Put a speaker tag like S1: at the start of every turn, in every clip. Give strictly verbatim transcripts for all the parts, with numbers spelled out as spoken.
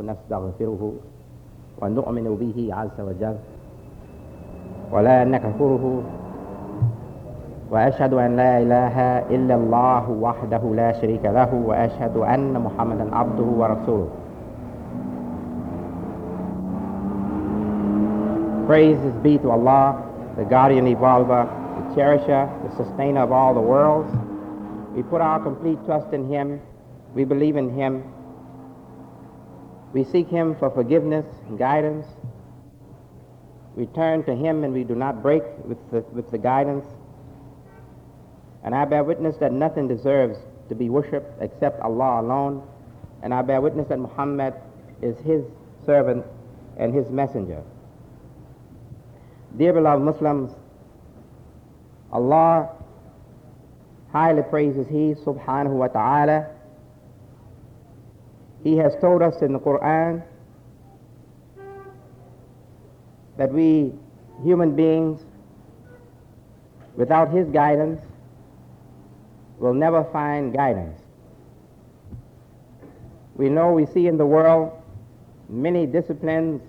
S1: نستغفره ونؤمن به عز وجل ولا نكفره وأشهد أن لا إله إلا الله وحده لا شريك له وأشهد أن محمدا عبده ورسوله. Praises be to Allah, the guardian evolver, the cherisher, the sustainer of all the worlds. We put our complete trust in Him. We believe in Him. We seek Him for forgiveness and guidance. We turn to Him and we do not break with the, with the guidance. And I bear witness that nothing deserves to be worshipped except Allah alone. And I bear witness that Muhammad is His servant and His messenger. Dear beloved Muslims, Allah highly praises He subhanahu wa ta'ala. He has told us in the Quran that we human beings, without His guidance, will never find guidance. We know, we see in the world many disciplines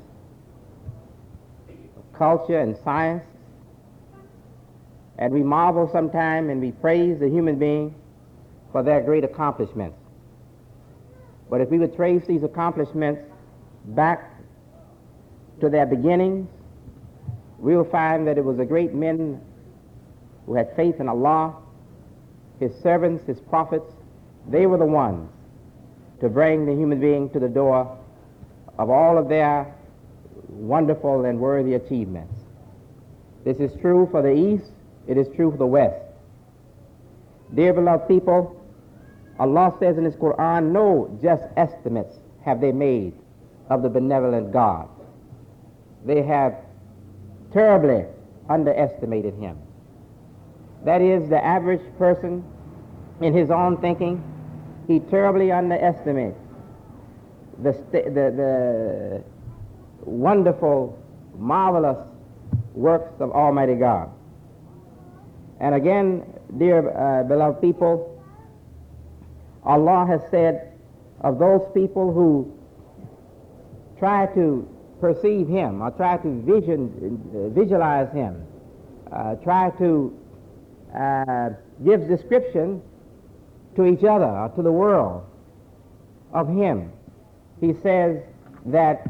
S1: of culture and science, and we marvel sometimes and we praise the human being for their great accomplishments. But if we would trace these accomplishments back to their beginnings, we will find that it was the great men who had faith in Allah, His servants, His prophets. They were the ones to bring the human being to the door of all of their wonderful and worthy achievements. This is true for the East. It is true for the West. Dear beloved people, Allah says in His Quran, no just estimates have they made of the benevolent God. They have terribly underestimated Him. That is, the average person in his own thinking, he terribly underestimates the, st- the, the wonderful, marvelous works of Almighty God. And again, dear uh, beloved people, Allah has said of those people who try to perceive Him or try to vision, uh, visualize Him, uh, try to uh, give description to each other or to the world of Him. He says that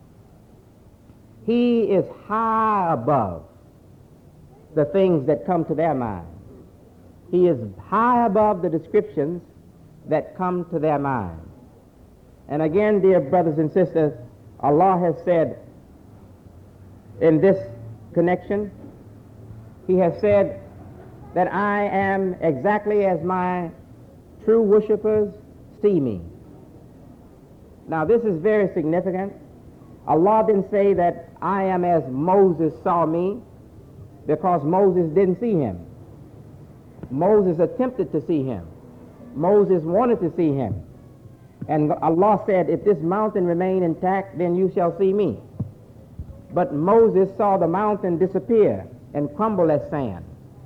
S1: He is high above the things that come to their mind. He is high above the descriptions that come to their mind. And again, dear brothers and sisters, Allah has said in this connection, He has said that I am exactly as my true worshipers see me. Now this is very significant. Allah didn't say that I am as Moses saw me, because Moses didn't see Him. Moses attempted to see Him. Moses wanted to see Him. And Allah said, if this mountain remain intact, then you shall see me. But Moses saw the mountain disappear and crumble as sand.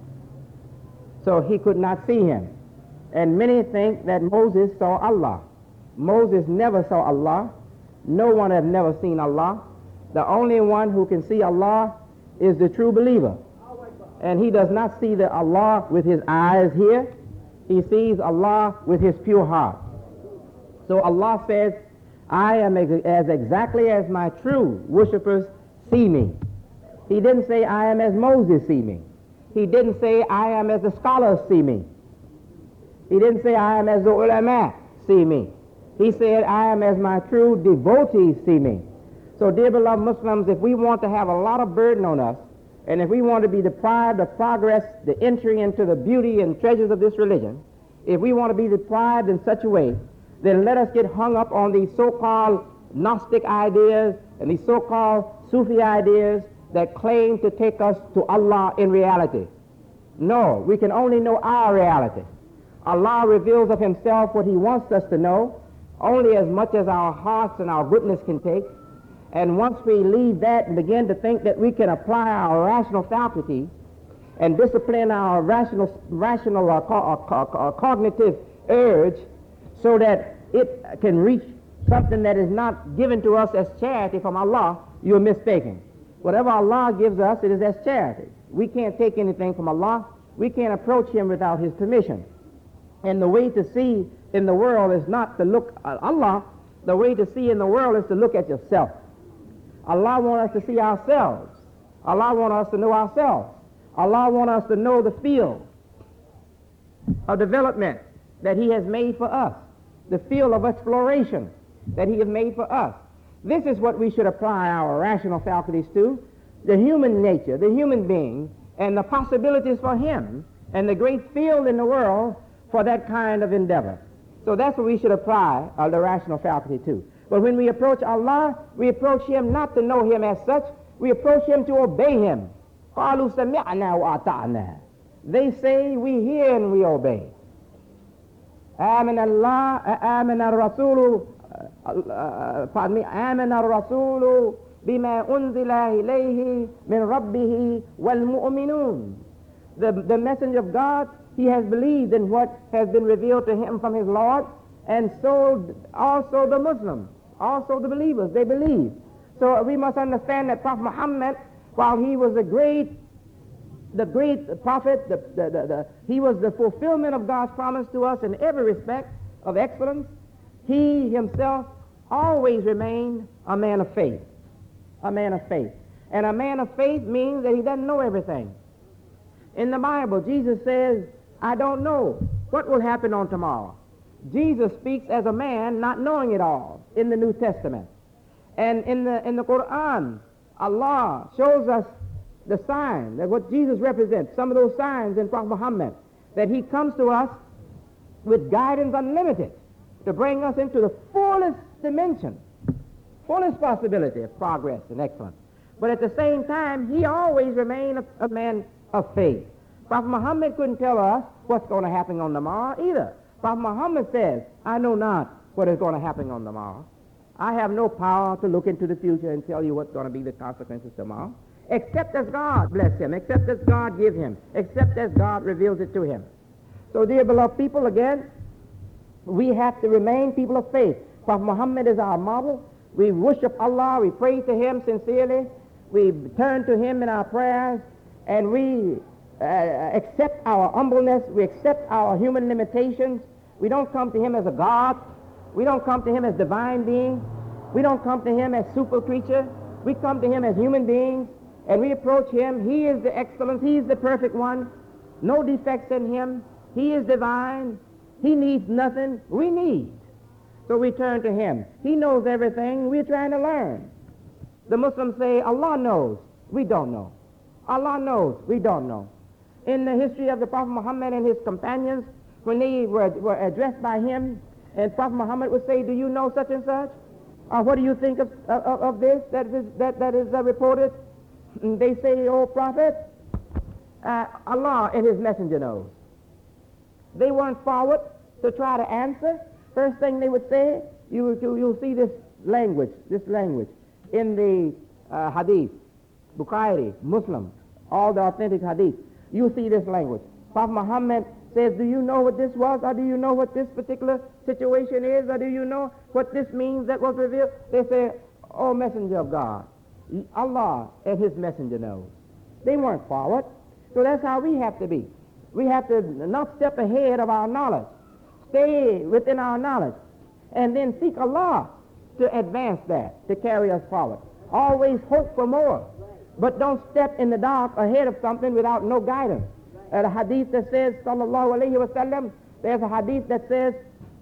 S1: So he could not see Him. And many think that Moses saw Allah. Moses never saw Allah. No one has never seen Allah. The only one who can see Allah is the true believer. And he does not see the Allah with his eyes here. He sees Allah with his pure heart. So Allah says, I am as exactly as my true worshipers see me. He didn't say, I am as Moses see me. He didn't say, I am as the scholars see me. He didn't say, I am as the ulama see me. He said, I am as my true devotees see me. So dear beloved Muslims, if we want to have a lot of burden on us, and if we want to be deprived of progress, the entry into the beauty and treasures of this religion, if we want to be deprived in such a way, then let us get hung up on these so-called Gnostic ideas and these so-called Sufi ideas that claim to take us to Allah in reality. No, we can only know our reality. Allah reveals of Himself what He wants us to know, only as much as our hearts and our goodness can take. And once we leave that and begin to think that we can apply our rational faculties and discipline our rational, rational or, co- or, co- or cognitive urge so that it can reach something that is not given to us as charity from Allah, you're mistaken. Whatever Allah gives us, it is as charity. We can't take anything from Allah. We can't approach him without his permission. And the way to see in the world is not to look at Allah. The way to see in the world is to look at yourself. Allah wants us to see ourselves. Allah wants us to know ourselves. Allah wants us to know the field of development that he has made for us, the field of exploration that he has made for us. This is what we should apply our rational faculties to, the human nature, the human being, and the possibilities for him, and the great field in the world for that kind of endeavor. So that's what we should apply uh, the rational faculty to. But when we approach Allah, we approach him not to know him as such, we approach him to obey him. قَالُوا سَمِعْنَا وَأَطَعْنَا. They say, we hear and we obey. آمن الله آمن الرسول pardon me آمن الرسول بما أنزل إليه من ربه والمؤمنون. The, the messenger of God, he has believed in what has been revealed to him from his Lord, and so also the Muslims, also the believers, they believe. So we must understand that Prophet Muhammad, while he was a great, the great prophet, the, the, the, the, he was the fulfillment of God's promise to us in every respect of excellence, he himself always remained a man of faith, a man of faith. And a man of faith means that he doesn't know everything. In the Bible, Jesus says, I don't know what will happen on tomorrow. Jesus speaks as a man not knowing it all in the New Testament. And in the, in the Quran, Allah shows us the sign, that what Jesus represents, some of those signs in Prophet Muhammad, that he comes to us with guidance unlimited to bring us into the fullest dimension, fullest possibility of progress and excellence. But at the same time, he always remained a, a man of faith. Prophet Muhammad couldn't tell us what's going to happen on tomorrow either. Prophet Muhammad says, I know not what is going to happen on tomorrow. I have no power to look into the future and tell you what's going to be the consequences tomorrow, except as God bless him, except as God give him, except as God reveals it to him. So, dear beloved people, again, we have to remain people of faith. Prophet Muhammad is our model. We worship Allah, we pray to him sincerely, we turn to him in our prayers, and we uh, accept our humbleness, we accept our human limitations. We don't come to him as a God. We don't come to him as divine being. We don't come to him as super creature. We come to him as human beings, and we approach him. He is the excellence. He is the perfect one. No defects in him. He is divine. He needs nothing. We need. So we turn to him. He knows everything. We're trying to learn. The Muslims say, Allah knows. We don't know. Allah knows. We don't know. In the history of the Prophet Muhammad and his companions, when they were, were addressed by him, and Prophet Muhammad would say, do you know such and such? Or what do you think of, of, of this that is, that, that is uh, reported? And they say, oh, Prophet, uh, Allah and his messenger knows. They weren't forward to try to answer. First thing they would say, you, you, you'll see this language, this language in the uh, hadith, Bukhari, Muslim, all the authentic hadith. You see this language. Prophet Muhammad says, do you know what this was, or do you know what this particular situation is, or do you know what this means that was revealed? They say, oh, messenger of God, Allah and his messenger knows. They weren't forward. So that's how we have to be. We have to not step ahead of our knowledge, stay within our knowledge, and then seek Allah to advance that, to carry us forward. Always hope for more, but don't step in the dark ahead of something without no guidance. A hadith that says, sallallahu alayhi wa sallam, there's a hadith that says,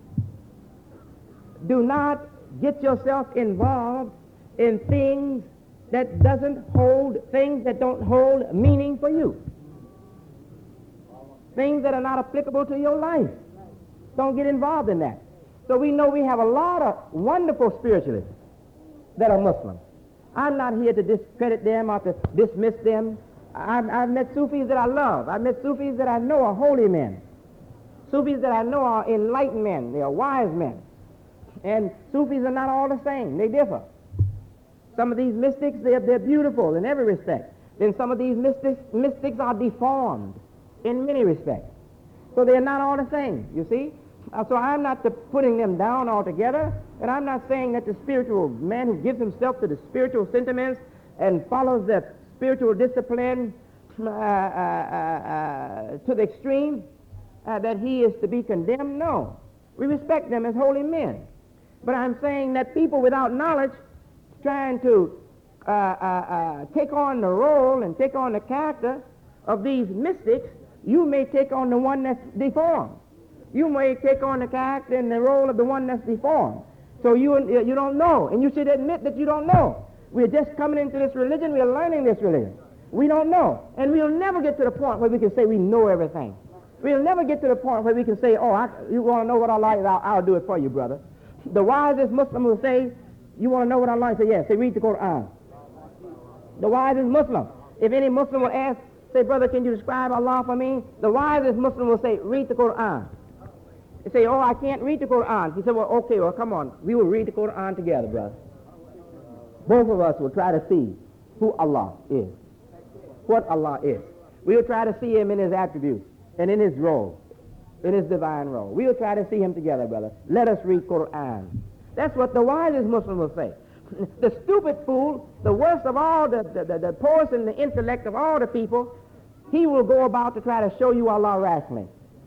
S1: do not get yourself involved in things that doesn't hold, things that don't hold meaning for you. Things that are not applicable to your life. Don't get involved in that. So we know we have a lot of wonderful spiritualists that are Muslims. I'm not here to discredit them or to dismiss them. I've, I've met Sufis that I love. I've met Sufis that I know are holy men. Sufis that I know are enlightened men. They are wise men. And Sufis are not all the same. They differ. Some of these mystics, they're, they're beautiful in every respect. Then some of these mystics, mystics are deformed in many respects. So they're not all the same, you see. Uh, so I'm not the putting them down altogether, and I'm not saying that the spiritual man who gives himself to the spiritual sentiments and follows the spiritual discipline uh, uh, uh, to the extreme, uh, that he is to be condemned. No. We respect them as holy men. But I'm saying that people without knowledge trying to uh, uh, uh, take on the role and take on the character of these mystics, you may take on the one that's deformed. You may take on the character and the role of the one that's deformed. So you, you don't know, and you should admit that you don't know. We're just coming into this religion. We're learning this religion. We don't know, and we'll never get to the point where we can say we know everything. We'll never get to the point where we can say, oh, I, you want to know what Allah is? I'll, I'll do it for you, brother. The wisest Muslim will say, you want to know what Allah is? Say, yes. Say, read the Quran. The wisest Muslim. If any Muslim will ask, say, brother, can you describe Allah for me? The wisest Muslim will say, read the Quran. They say, oh, I can't read the Quran. He said, well, okay, well, come on. We will read the Quran together, brother. Both of us will try to see who Allah is, what Allah is. We will try to see him in his attributes and in his role, in his divine role. We will try to see him together, brother. Let us read Quran. That's what the wisest Muslim will say. The stupid fool, the worst of all, the, the, the, the poorest in the intellect of all the people, he will go about to try to show you Allah rationally.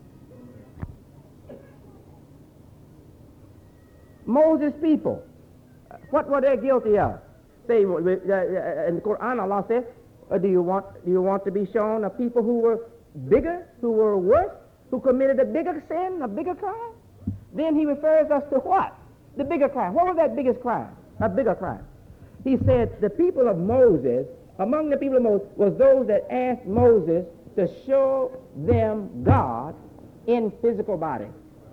S1: Moses' people, what were they guilty of? Say, in the Quran, Allah says, uh, do you want do you want to be shown a people who were bigger, who were worse, who committed a bigger sin, a bigger crime? Then he refers us to what? The bigger crime. What was that biggest crime? A bigger crime. He said the people of Moses, among the people of Moses, was those that asked Moses to show them God in physical body.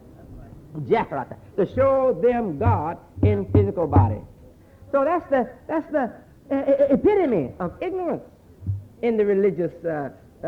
S1: Jahrata, to show them God in physical body. So that's the that's the uh, epitome of ignorance in the religious uh, uh,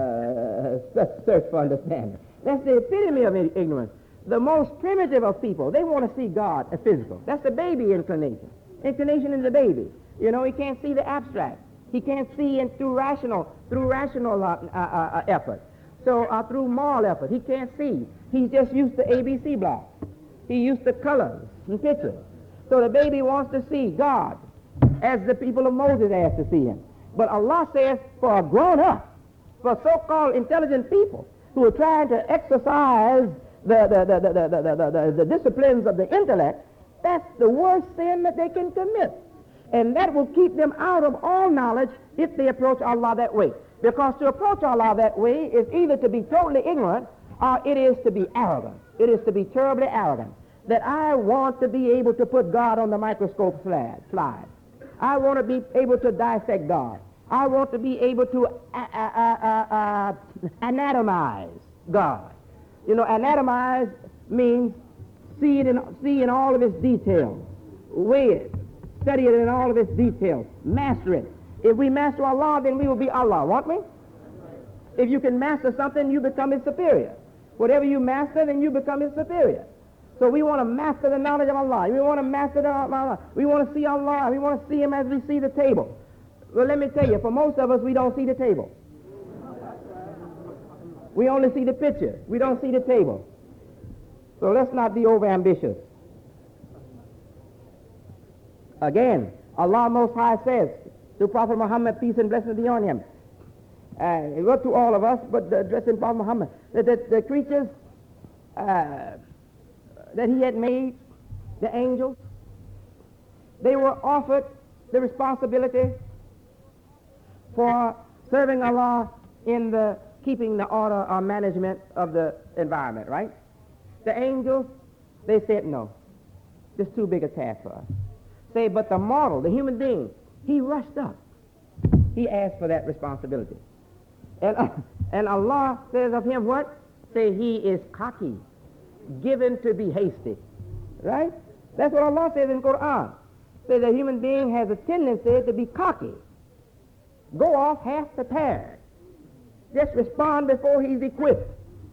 S1: uh, search for understanding. That's the epitome of ignorance. The most primitive of people, they want to see God as physical. That's the baby inclination. Inclination in the baby. You know, he can't see the abstract. He can't see in through rational through rational uh, uh, uh, effort. So uh, through moral effort, he can't see. He's just used to A B C blocks. He used to colors and pictures. So the baby wants to see God as the people of Moses asked to see him. But Allah says for a grown-up, for so-called intelligent people who are trying to exercise the, the, the, the, the, the, the, the disciplines of the intellect, that's the worst sin that they can commit. And that will keep them out of all knowledge if they approach Allah that way. Because to approach Allah that way is either to be totally ignorant or it is to be arrogant. It is to be terribly arrogant. That I want to be able to put God on the microscope slide. slide. I want to be able to dissect God. I want to be able to uh, uh, uh, uh, anatomize God. You know, anatomize means see it in, see in all of its details. Weigh it. Study it in all of its details. Master it. If we master Allah, then we will be Allah, won't we? If you can master something, you become His superior. Whatever you master, then you become His superior. So we want to master the knowledge of Allah. We want to master the Allah. We want to see Allah. We want to see Him as we see the table. Well, let me tell you, for most of us, we don't see the table. We only see the picture. We don't see the table. So let's not be overambitious. Again, Allah Most High says to Prophet Muhammad, peace and blessings be on him, and it wrote to all of us, but addressing Prophet Muhammad, that the, the creatures uh, that he had made, the angels, they were offered the responsibility for serving Allah in the keeping the order or management of the environment, right? The angels, they said no. It's too big a task for us. Say, but the mortal, the human being, he rushed up. He asked for that responsibility. And, uh, and Allah says of him what? Say, he is cocky, given to be hasty. Right? That's what Allah says in Quran. Say the human being has a tendency to be cocky. Go off half prepared. Just respond before he's equipped.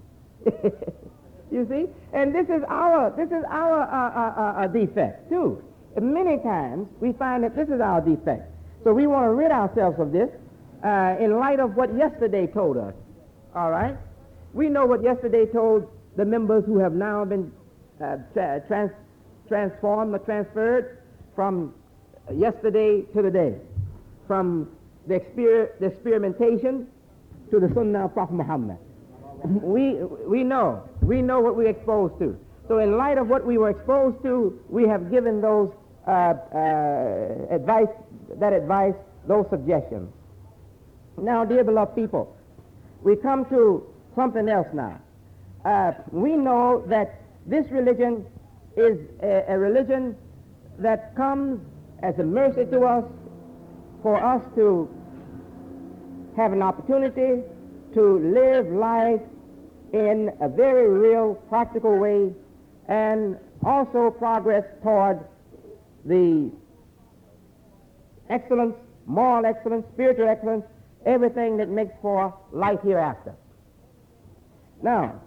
S1: You see? And this is our, this is our uh, uh, uh, defect, too. Many times we find that this is our defect. So we want to rid ourselves of this uh, in light of what yesterday told us. All right? We know what yesterday told the members who have now been uh, tra- trans- transformed or transferred from yesterday to today, from the, exper- the experimentation to the Sunnah of Prophet Muhammad. We, we know, we know what we're exposed to. So in light of what we were exposed to, we have given those uh, uh, advice, that advice, those suggestions. Now, dear beloved people, we come to something else now. Uh, we know that this religion is a, a religion that comes as a mercy to us, for us to have an opportunity to live life in a very real, practical way, and also progress toward the excellence, moral excellence, spiritual excellence, everything that makes for life hereafter. Now,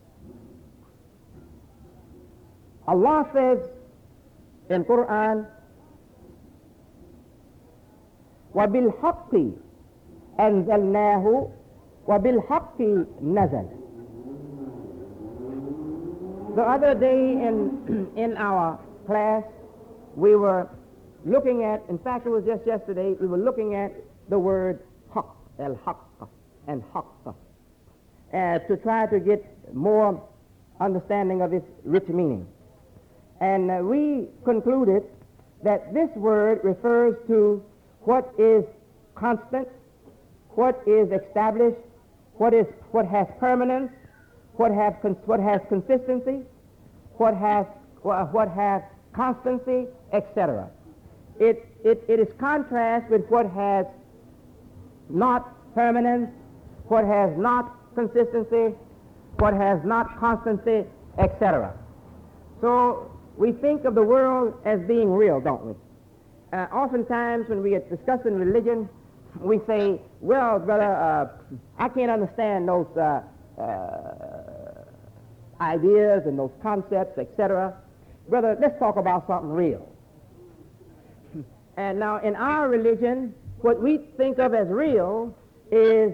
S1: Allah says in Quran, وَبِالْحَقِّ أَنزَلْنَاهُ وَبِالْحَقِّ نَزَلَ. The other day in, in our class, we were looking at, in fact it was just yesterday, we were looking at the word haqq, al-haqq, and haqq, uh, to try to get more understanding of its rich meaning. And uh, we concluded that this word refers to what is constant, what is established, what is what has permanence, what has what has consistency, what has what has constancy, et cetera. It, it it is contrast with what has not permanence, what has not consistency, what has not constancy, et cetera. So we think of the world as being real, don't we? Uh, oftentimes when we are discussing religion, we say, well, brother, uh, I can't understand those uh, uh, ideas and those concepts, et cetera. Brother, let's talk about something real. And now in our religion, what we think of as real is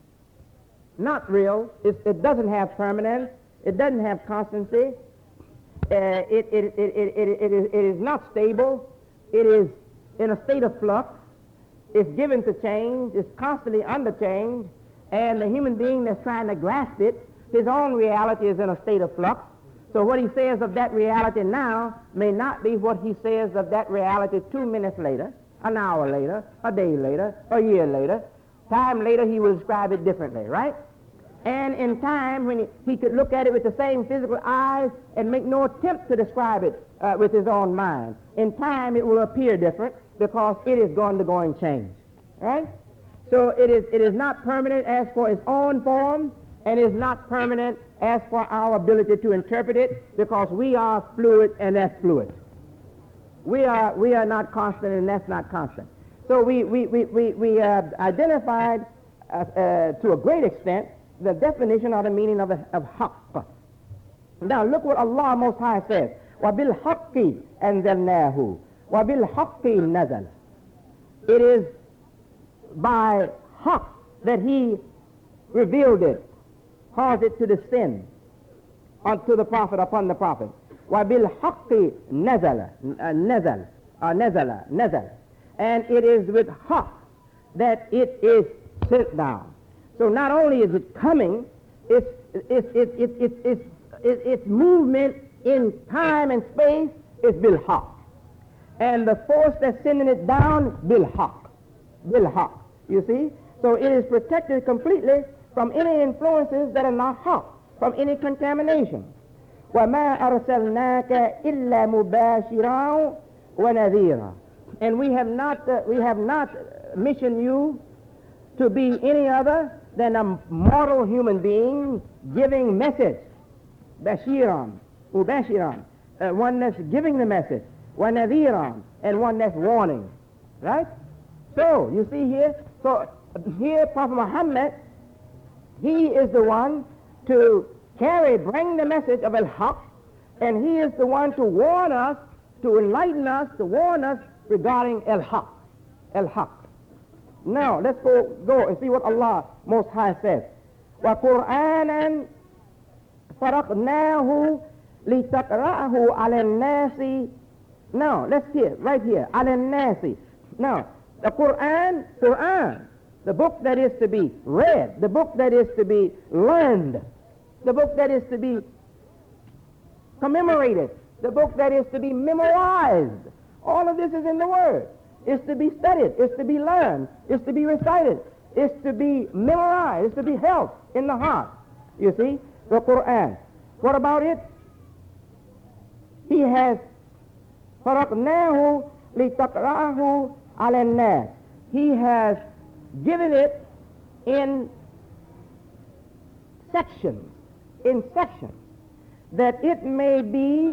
S1: not real. It, it doesn't have permanence. It doesn't have constancy. Uh, it, it, it, it, it, it, is, it is not stable. It is in a state of flux. It's given to change. It's constantly under change. And the human being that's trying to grasp it, his own reality is in a state of flux. So what he says of that reality now may not be what he says of that reality two minutes later, an hour later, a day later, a year later. Time later he will describe it differently, right? And in time, when he, he could look at it with the same physical eyes and make no attempt to describe it uh, with his own mind. In time, it will appear different because it is going to go and change, right? So it is, it is not permanent as for its own form, and is not permanent as for our ability to interpret it, because we are fluid and that's fluid. We are, we are not constant and that's not constant. So we, we, we, we, we uh, identified uh, uh, to a great extent the definition or the meaning of, of haqq. Now look what Allah Most High says. وَبِالْحَقِّ أَنزَلْنَاهُ وَبِالْحَقِّ نَزَلَ. It is by haqq that He revealed it, caused it to descend unto the Prophet, upon the Prophet. وَبِالْحَقِّ نَزَلَ نَزَلَ نَزَلَ نَزَلَ. And it is with haqq that it is sent down. So not only is it coming, its, its, its, its, its, its, its, its movement in time and space is bil haqq. And the force that's sending it down, bil haqq. Bil haqq. You see? So it is protected completely from any influences that are not haqq, from any contamination. وَمَا أَرْسَلْنَاكَ إِلَّا مُبَاشِرًا وَنَذِيرًا. And we have not, uh, we have not missioned you to be any other than a mortal human being giving message. Bashiran, Ubashiran, uh, one that's giving the message. Wanadhiran, and one that's warning. Right? So, you see here, so here Prophet Muhammad, he is the one to carry, bring the message of al-haq, and he is the one to warn us, to enlighten us, to warn us regarding al-haq. Al-haq. Now, let's go, go and see what Allah Most High says. وَقُرْآنًا فَرَقْنَاهُ لِتَقْرَأَهُ عَلَى النَّاسِ. Now, let's hear, right here, عَلَى النَّاسِ. Now, the Quran, Quran, the book that is to be read, the book that is to be learned, the book that is to be commemorated, the book that is to be memorized. All of this is in the Word. It's to be studied. It's to be learned. It's to be recited. It's to be memorized. It's to be held in the heart. You see, the Quran. What about it? He has فَرَقْنَاهُ لِتَقْرَأَهُ عَلَى النَّاسِ. He has given it in sections, in sections, that it may be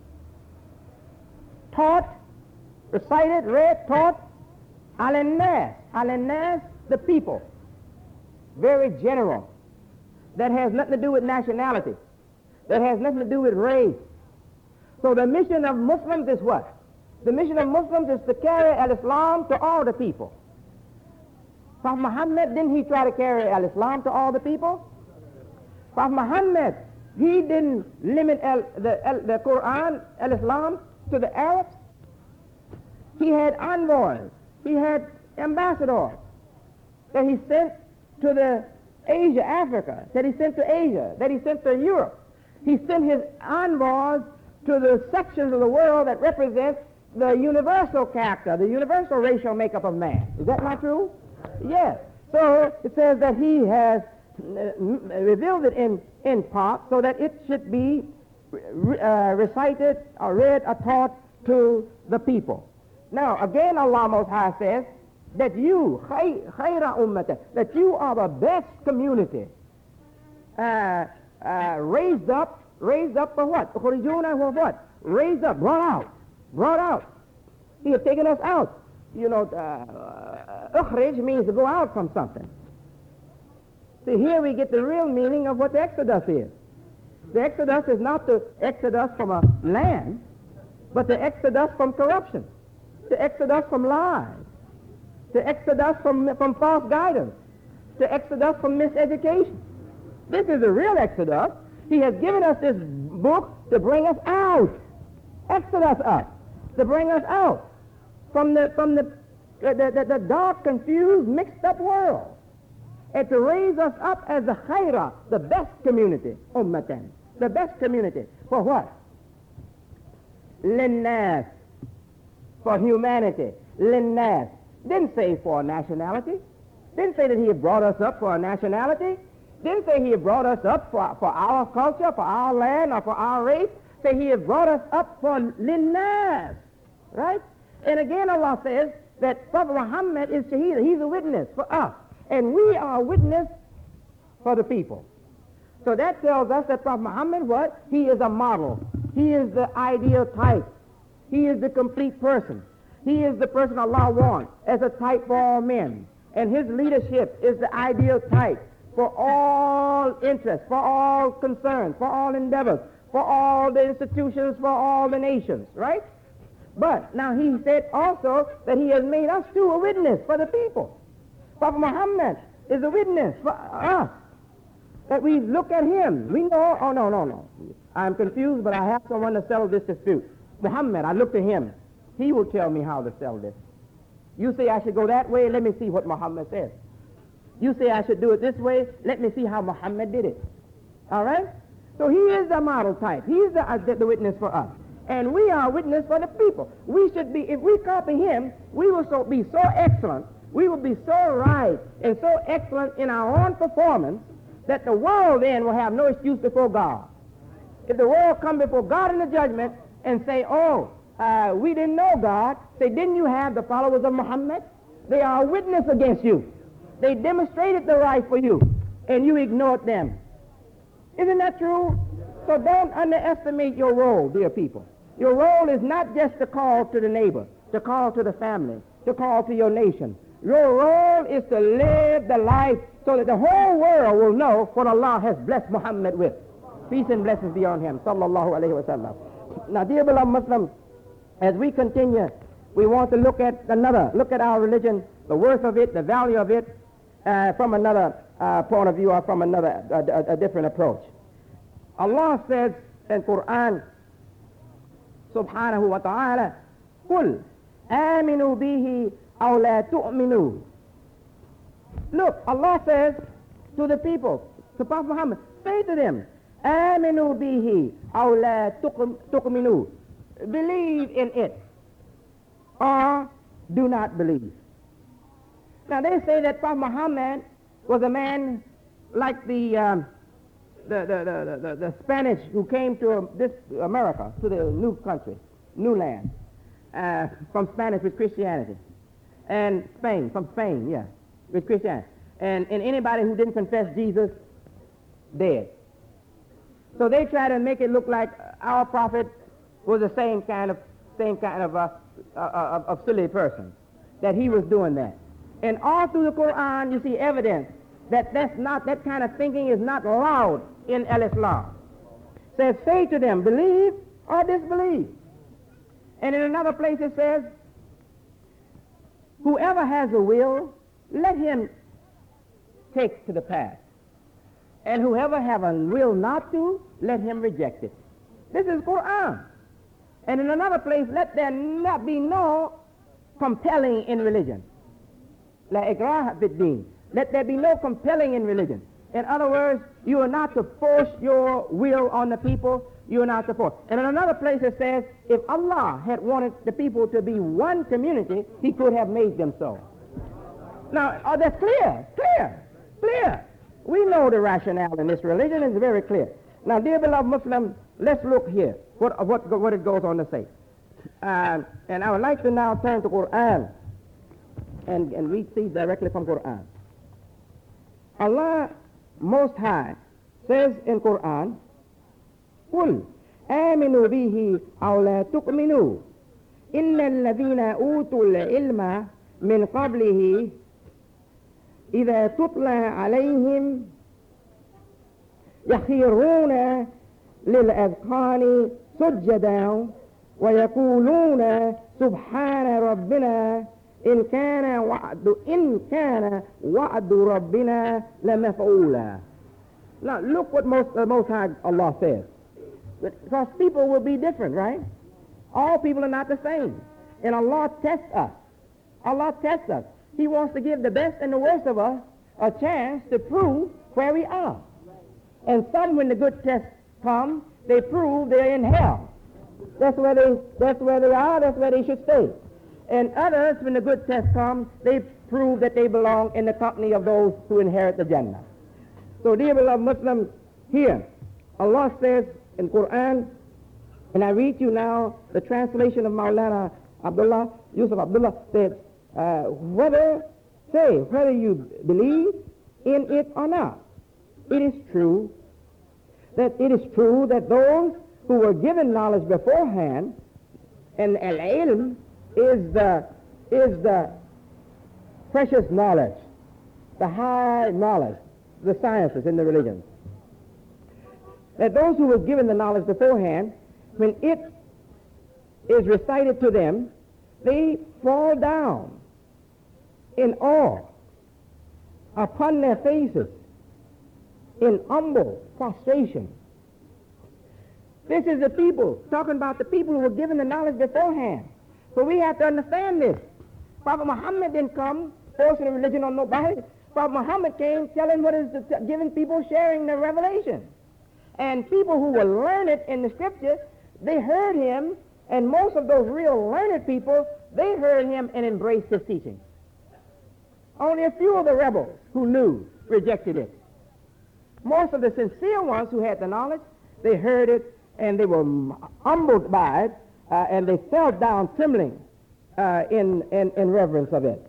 S1: taught, recited, read, taught, al-nas, al-nas, the people. Very general. That has nothing to do with nationality. That has nothing to do with race. So the mission of Muslims is what? The mission of Muslims is to carry al-Islam to all the people. Prophet Muhammad, didn't he try to carry al-Islam to all the people? Prophet Muhammad, he didn't limit al, the, al, the Quran, al-Islam, to the Arabs. He had envoys. He had ambassadors that he sent to the Asia, Africa, that he sent to Asia, that he sent to Europe. He sent his envoys to the sections of the world that represent the universal character, the universal racial makeup of man. Is that not true? Yes. So it says that he has uh, revealed it in, in part so that it should be uh, recited or read or taught to the people. Now, again, Allah Most High says that you, khayra ummata, that you are the best community, uh, uh, raised up, raised up for what? For what? Raised up, brought out, brought out. He has taken us out. You know, uh, ukhrij means to go out from something. See, here we get the real meaning of what the Exodus is. The Exodus is not the Exodus from a land, but the Exodus from corruption, the Exodus from lies, the Exodus from, from false guidance, the Exodus from miseducation. This is the real Exodus. He has given us this book to bring us out, Exodus us, to bring us out from the from the the, the, the dark, confused, mixed up world, and to raise us up as the khayra, the best community, ummatan, the best community. For what? Linnas, for humanity. Linnas. Didn't say for a nationality. Didn't say that he had brought us up for a nationality. Didn't say he had brought us up for, for our culture, for our land, or for our race. Say he had brought us up for linnas. Right? And again Allah says that Prophet Muhammad is shaheed. He's a witness for us. And we are a witness for the people. So that tells us that Prophet Muhammad, what? He is a model. He is the ideal type. He is the complete person. He is the person Allah wants as a type for all men. And his leadership is the ideal type for all interests, for all concerns, for all endeavors, for all the institutions, for all the nations, right? But now he said also that he has made us too a witness for the people. Prophet Muhammad is a witness for us. That we look at him. We know, oh no, no, no. I'm confused, but I have someone to settle this dispute. Muhammad, I look to him. He will tell me how to settle this. You say I should go that way, let me see what Muhammad says. You say I should do it this way, let me see how Muhammad did it. All right? So he is the model type. He's the, uh, the witness for us. And we are witness for the people. We should be, if we copy him, we will so, be so excellent, we will be so right and so excellent in our own performance that the world then will have no excuse before God. If the world come before God in the judgment and say, oh, uh, we didn't know God, say, didn't you have the followers of Muhammad? They are a witness against you. They demonstrated the right for you, and you ignored them. Isn't that true? So don't underestimate your role, dear people. Your role is not just to call to the neighbor, to call to the family, to call to your nation. Your role is to live the life so that the whole world will know what Allah has blessed Muhammad with. Peace and blessings be on him, sallallahu alayhi wa sallam. Now, dear beloved Muslims, as we continue, we want to look at another, look at our religion, the worth of it, the value of it, uh, from another uh, point of view or from another, a, a, a different approach. Allah says in Quran, subhanahu wa ta'ala, قُلْ آمِنُوا بِهِ أَوْ لَا تُؤْمِنُوا. Look, Allah says to the people, to Prophet Muhammad, say to them, آمِنُوا بِهِ أَوْ لَا تُؤْمِنُوا. Believe in it, or do not believe. Now they say that Prophet Muhammad was a man like the, um, the, the, the, the, the Spanish who came to this America, to the new country, new land, uh, from Spanish with Christianity, and Spain, from Spain, yeah, with Christianity, and, and anybody who didn't confess Jesus, dead. So they try to make it look like our prophet was the same kind of same kind of uh, uh, uh, of silly person, that he was doing that. And all through the Quran, you see evidence that that's not, that kind of thinking is not allowed in al-Islam. Says, say to them, believe or disbelieve. And in another place it says, whoever has a will, let him take to the path. And whoever have a will not to, let him reject it. This is Quran. And in another place, let there not be no compelling in religion. La ikraha fid din. Let there be no compelling in religion. In other words, you are not to force your will on the people. You are not to force. And in another place it says, if Allah had wanted the people to be one community, he could have made them so. Now, oh, that's clear, clear, clear. We know the rationale in this religion is very clear. Now, dear beloved Muslim, let's look here, what, what, what it goes on to say. Uh, and I would like to now turn to Quran and, and read these directly from Quran. Allah Most High says in Quran, قُلْ آمِنُوا بِهِ أَوْ لَا تُؤْمِنُوا إِنَّ الَّذِينَ أُوتُوا الْعِلْمَ مِنْ قَبْلِهِ إِذَا تُطْلَى عَلَيْهِمْ يَخِرُّونَ لِلْأَذْقَانِ سُجَّدًا وَيَقُولُونَ سُبْحَانَ رَبِّنَا إِنْ كَانَ وَعْدُ إِنْ كَانَ وَعْدُ رَبِّنَا لَمَفْعُولًا. Now look what most uh, Most High Allah says. Because people will be different, right? All people are not the same. And Allah tests us. Allah tests us. He wants to give the best and the worst of us a chance to prove where we are. And some, when the good tests come, they prove they're in hell. That's where they, that's where they are, that's where they should stay. And others, when the good tests come, they prove that they belong in the company of those who inherit the Jannah. So, dear beloved Muslims, here, Allah says in Quran, and I read you now the translation of Maulana Abdullah, Yusuf Abdullah, said, uh, whether, say, whether you believe in it or not, it is true that it is true that those who were given knowledge beforehand, and al-ilm is the, is the precious knowledge, the high knowledge, the sciences in the religions, that those who were given the knowledge beforehand, when it is recited to them, they fall down in awe upon their faces in humble prostration. This is the people, talking about the people who were given the knowledge beforehand. So we have to understand this. Prophet Muhammad didn't come forcing a religion on nobody. Prophet Muhammad came telling what is the, giving people, sharing the revelation. And people who were learned in the scripture, they heard him, and most of those real learned people, they heard him and embraced his teaching. Only a few of the rebels who knew rejected it. Most of the sincere ones who had the knowledge, they heard it and they were humbled by it, uh, and they fell down trembling uh, in, in, in reverence of it.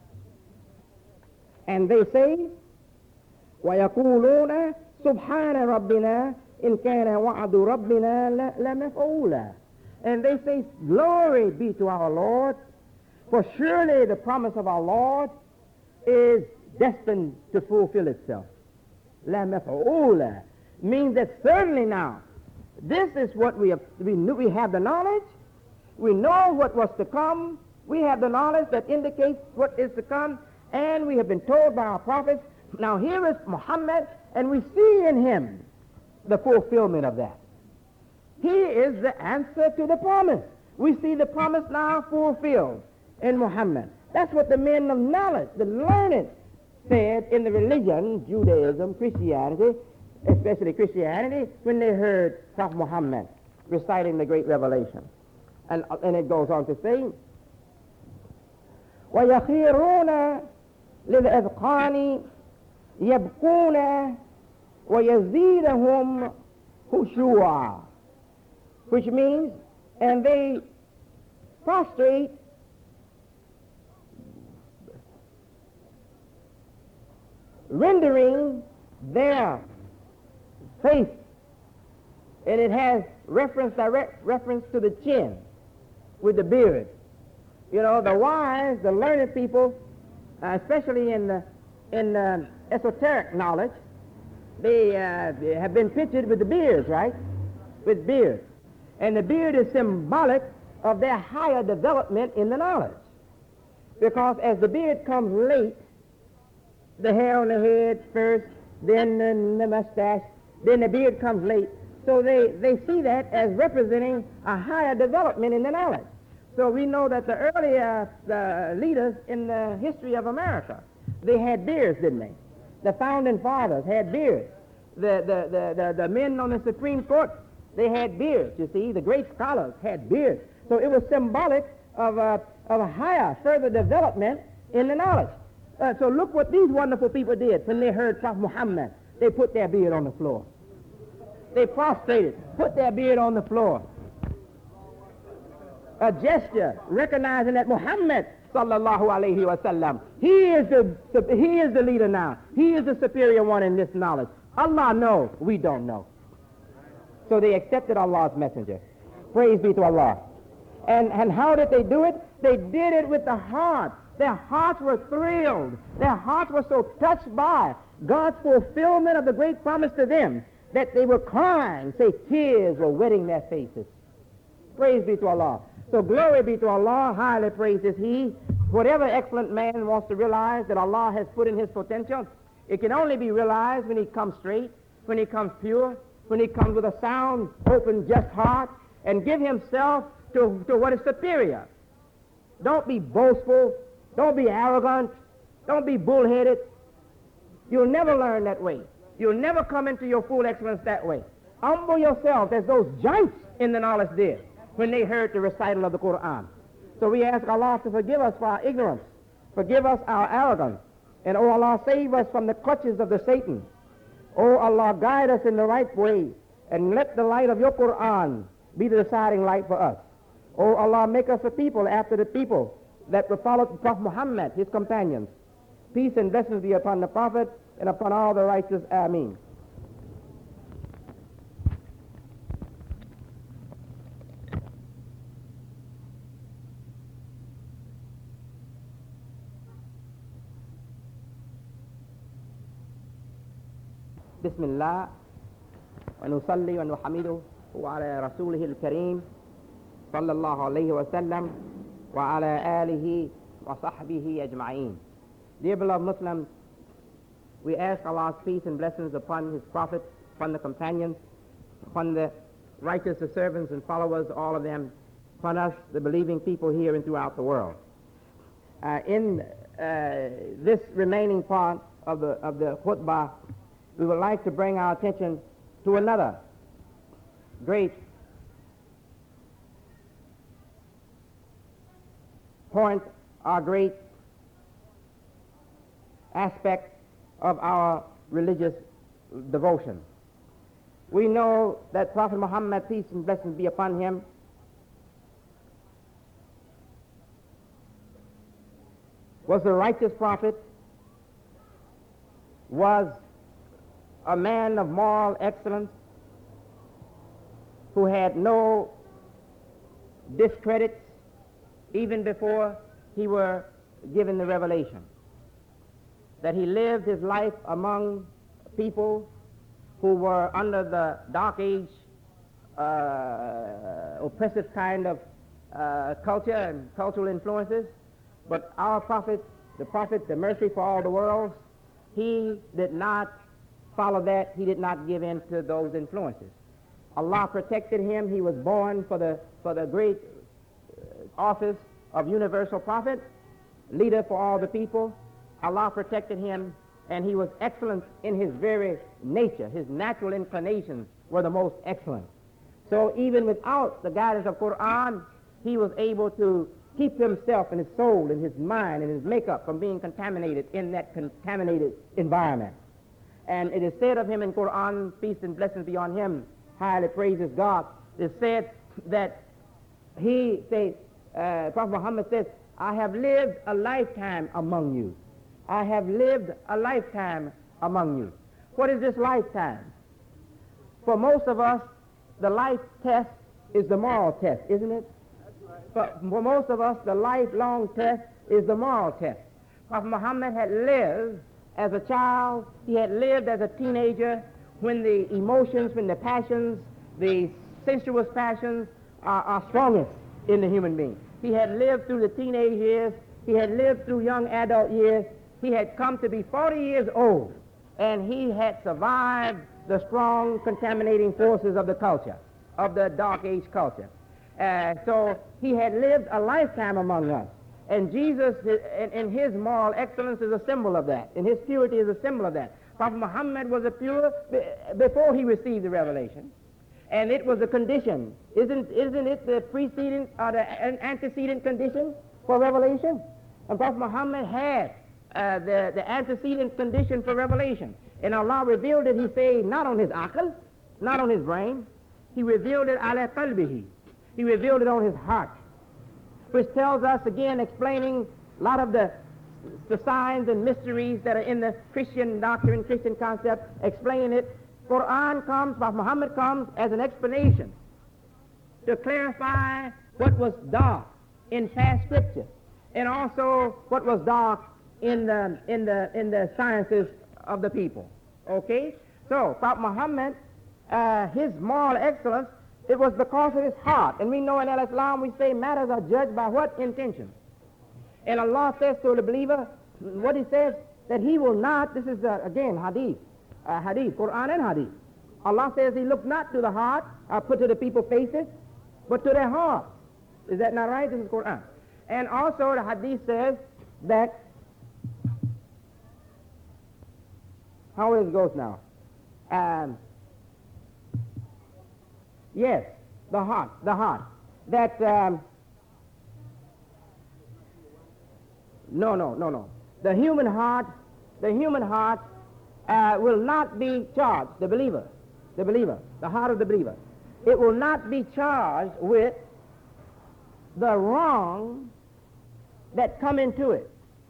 S1: And they say, وَيَقُولُونَ سُبْحَانَ رَبِّنَا إِنْ كَانَ وَعْدُ رَبِّنَا لَمَفْعُولًا. And they say, glory be to our Lord, for surely the promise of our Lord is destined to fulfill itself. La maf'ula means that certainly now, this is what we have, we knew, we have the knowledge, we know what was to come, we have the knowledge that indicates what is to come, and we have been told by our prophets, now here is Muhammad, and we see in him the fulfillment of that. He is the answer to the promise. We see the promise now fulfilled in Muhammad. That's what the men of knowledge, the learned, said in the religion, Judaism, Christianity, especially Christianity, when they heard Prophet Muhammad reciting the great revelation. And, and it goes on to say, وَيَخِيرُونَ لِلْأَذْقَانِ يَبْكُونَ وَيَزِيدَهُمْ خُشُوعًا, which means, and they prostrate rendering their faith, and it has reference, direct reference to the chin with the beard. You know, the wise, the learned people, uh, especially in the, in uh, esoteric knowledge, they, uh, they have been pictured with the beards, right? With beards. And the beard is symbolic of their higher development in the knowledge. Because as the beard comes late, the hair on the head first, then the, the mustache, then the beard comes late. So they, they see that as representing a higher development in the knowledge. So we know that the earlier uh, leaders in the history of America, they had beards, didn't they? The founding fathers had beards. The, the, the, the, the men on the Supreme Court, they had beards, you see. The great scholars had beards. So it was symbolic of a, of a higher, further development in the knowledge. Uh, so look what these wonderful people did when they heard Prophet Muhammad. They put their beard on the floor. They prostrated, put their beard on the floor. A gesture recognizing that Muhammad sallallahu alayhi wa sallam, he is the he is the leader now. He is the superior one in this knowledge. Allah knows, we don't know. So they accepted Allah's messenger. Praise be to Allah. And, and how did they do it? They did it with the heart. Their hearts were thrilled. Their hearts were so touched by God's fulfillment of the great promise to them that they were crying, say tears were wetting their faces. Praise be to Allah. So glory be to Allah, highly praised is He. Whatever excellent man wants to realize that Allah has put in his potential, it can only be realized when he comes straight, when he comes pure, when he comes with a sound, open, just heart, and give himself to, to what is superior. Don't be boastful. Don't be arrogant. Don't be bullheaded. You'll never learn that way. You'll never come into your full excellence that way. Humble yourself as those giants in the knowledge did when they heard the recital of the Quran. So we ask Allah to forgive us for our ignorance, forgive us our arrogance, and oh Allah, save us from the clutches of the Satan. Oh Allah, guide us in the right way, and let the light of your Quran be the deciding light for us. Oh Allah, make us a people after the people that will follow Prophet Muhammad, his companions. Peace and blessings be upon the Prophet and upon all the righteous. Ameen. بسم الله ونصلي ونحمده وعلى رسوله الكريم صلى الله عليه وسلم وعلى آله وصحبه أجمعين. Dear beloved Muslims, we ask Allah's peace and blessings upon His prophets, upon the companions, upon the righteous the servants and followers, all of them, upon us, the believing people here and throughout the world. Uh, in uh, this remaining part of the, of the khutbah, we would like to bring our attention to another great point, our great aspect of our religious devotion. We know that Prophet Muhammad, peace and blessings be upon him, was a righteous prophet, was a man of moral excellence, who had no discredits even before he were given the revelation. That he lived his life among people who were under the dark age, uh, oppressive kind of uh, culture and cultural influences. But our prophet, the prophet, the mercy for all the world, he did not follow that, he did not give in to those influences. Allah protected him. He was born for the, for the great office of universal prophet, leader for all the people. Allah protected him, and he was excellent in his very nature. His natural inclinations were the most excellent. So even without the guidance of Quran, he was able to keep himself and his soul and his mind and his makeup from being contaminated in that contaminated environment. And it is said of him in Quran, peace and blessings be on him, highly praises God. It said that he says, uh, Prophet Muhammad says, I have lived a lifetime among you. I have lived a lifetime among you. What is this lifetime? For most of us, the life test is the moral test, isn't it? But for most of us, the lifelong test is the moral test. Prophet Muhammad had lived as a child. He had lived as a teenager when the emotions, when the passions, the sensuous passions are, are strongest in the human being. He had lived through the teenage years. He had lived through young adult years. He had come to be forty years old, and he had survived the strong contaminating forces of the culture, of the dark age culture. Uh, so he had lived a lifetime among us. And Jesus, in, in his moral excellence, is a symbol of that. And his purity is a symbol of that. Prophet Muhammad was a pure before he received the revelation. And it was a condition. Isn't, isn't it the precedent or the antecedent condition for revelation? And Prophet Muhammad had uh, the, the antecedent condition for revelation. And Allah revealed it, he said, not on his aql, not on his brain. He revealed it ala qalbihi. He revealed it on his heart, which tells us, again, explaining a lot of the, the signs and mysteries that are in the Christian doctrine, Christian concept, explaining it. Quran comes, Prophet Muhammad comes as an explanation to clarify what was dark in past scripture, and also what was dark in the, in the, in the sciences of the people. Okay? So, Prophet Muhammad, uh, his moral excellence, it was because of his heart. And we know in Al-Islam we say matters are judged by what? Intention. And Allah says to the believer, what he says, that he will not, this is uh, again hadith, uh, hadith, Quran and hadith. Allah says he looked not to the heart, or put to the people's faces, but to their heart. Is that not right? This is Quran. And also the hadith says that, how it goes now? Um, Yes, the heart, the heart. That, um, no, no, no, no. The human heart, the human heart uh, will not be charged, the believer, the believer, the heart of the believer. It will not be charged with the wrong that come into it.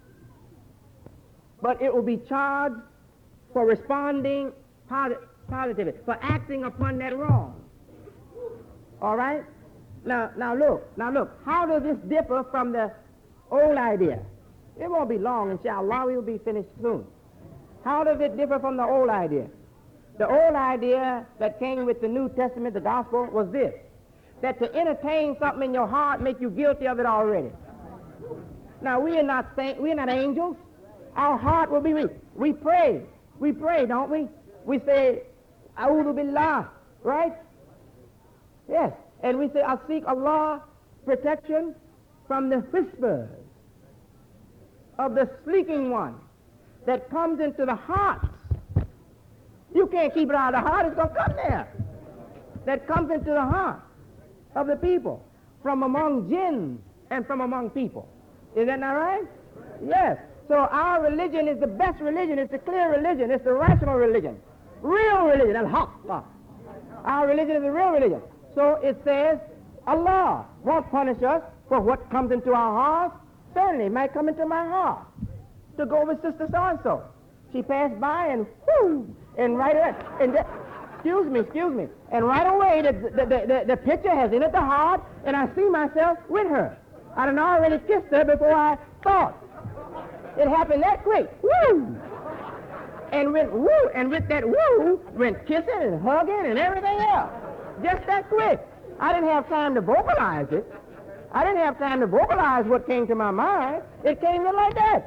S1: But it will be charged for responding posit- positively, for acting upon that wrong. All right? Now, now look, now look, how does this differ from the old idea? It won't be long, inshallah, we will be finished soon. How does it differ from the old idea? The old idea that came with the New Testament, the gospel, was this, that to entertain something in your heart make you guilty of it already. Now, we are not saints, we are not angels. Our heart will be weak. We pray. We pray, don't we? We say, A'udhu Billah, right? Yes, and we say, I seek Allah protection from the whispers of the sleeping one that comes into the hearts. You can't keep it out of the heart, it's going to come there. That comes into the heart of the people from among jinns and from among people. Is that not right? Yes. So our religion is the best religion, it's the clear religion, it's the rational religion. Real religion, al-haqq. Our religion is a real religion. So it says, Allah won't punish us for what comes into our heart. Certainly, it might come into my heart to go with Sister so-and-so. She passed by and whoo, and right away, and that, excuse me, excuse me, and right away the, the, the, the, the picture has entered the heart, and I see myself with her. I done already kissed her before I thought. It happened that quick. Woo! And went woo, and with that woo, went kissing and hugging and everything else. Just that quick. I didn't have time to vocalize it. I didn't have time to vocalize what came to my mind. It came in like that.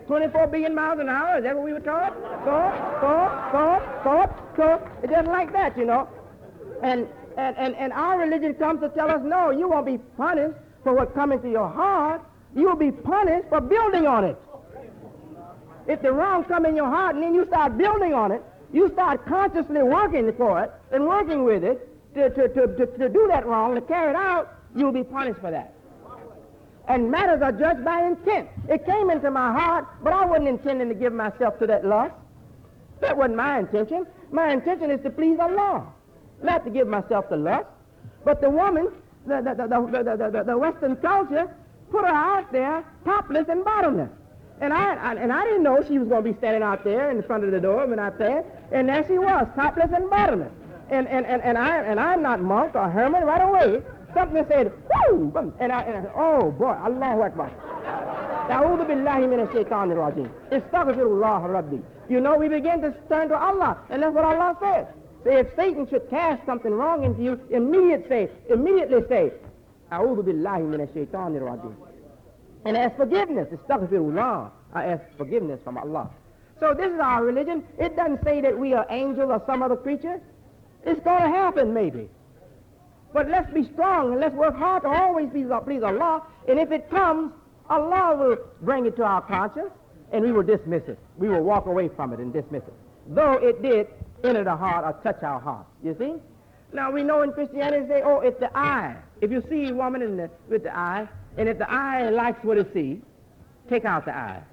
S1: twenty-four billion miles an hour. Is that what we were taught? Go, go, go, go, go. It doesn't like that, you know. And, and, and, and our religion comes to tell us, no, you won't be punished for what comes into your heart. You will be punished for building on it. If the wrong come in your heart and then you start building on it, you start consciously working for it and working with it to, to, to, to, to do that wrong, to carry it out, you'll be punished for that. And matters are judged by intent. It came into my heart, but I wasn't intending to give myself to that lust. That wasn't my intention. My intention is to please Allah, not to give myself to lust. But the woman, the, the, the, the, the, the, the Western culture, put her out there topless and bottomless. And I, I, and I didn't know she was going to be standing out there in the front of the door when I passed. And there she was, topless and bottomless. And, and, and, and, I, and I'm not monk or hermit. Right away, something said, whoo! And I, and I oh boy, Allahu Akbar. A'udhu billahi minash shaitanir rajim. Astaghfirullah Rabbi. You know, we begin to turn to Allah, and that's what Allah says. So if Satan should cast something wrong into you, immediately say, immediately say, A'udhu billahi minash shaitanir rajim. And ask forgiveness. Astaghfirullah. I ask forgiveness from Allah. So this is our religion. It doesn't say that we are angels or some other creature. It's going to happen, maybe. But let's be strong and let's work hard to always please Allah. And if it comes, Allah will bring it to our conscience and we will dismiss it. We will walk away from it and dismiss it. Though it did enter the heart or touch our heart. You see? Now we know in Christianity they say, oh, it's the eye. If you see a woman in the, with the eye, and if the eye likes what it sees, take out the eye.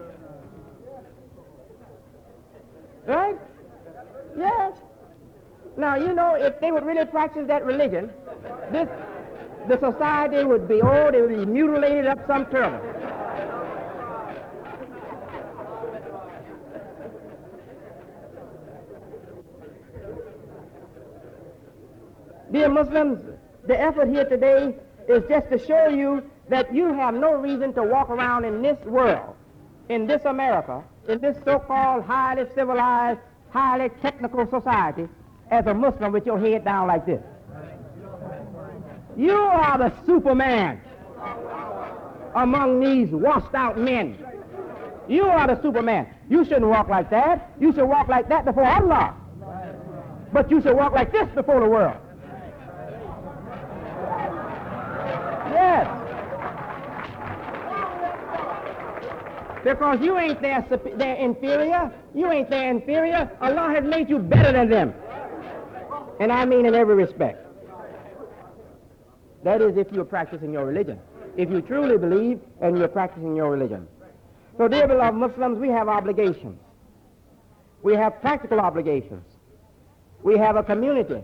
S1: Right? Yes. Now, you know, if they would really practice that religion, this, the society would be, oh, they would be mutilated up some turtle. Dear Muslims, the effort here today is just to show you that you have no reason to walk around in this world, in this America, in this so-called highly civilized, highly technical society, as a Muslim with your head down like this. You are the Superman among these washed out men. You are the Superman. You shouldn't walk like that. You should walk like that before Allah. But you should walk like this before the world. Yes. Because you ain't their, their inferior. You ain't their inferior. Allah has made you better than them. And I mean in every respect. That is if you're practicing your religion. If you truly believe and you're practicing your religion. So dear beloved Muslims, we have obligations. We have practical obligations. We have a community.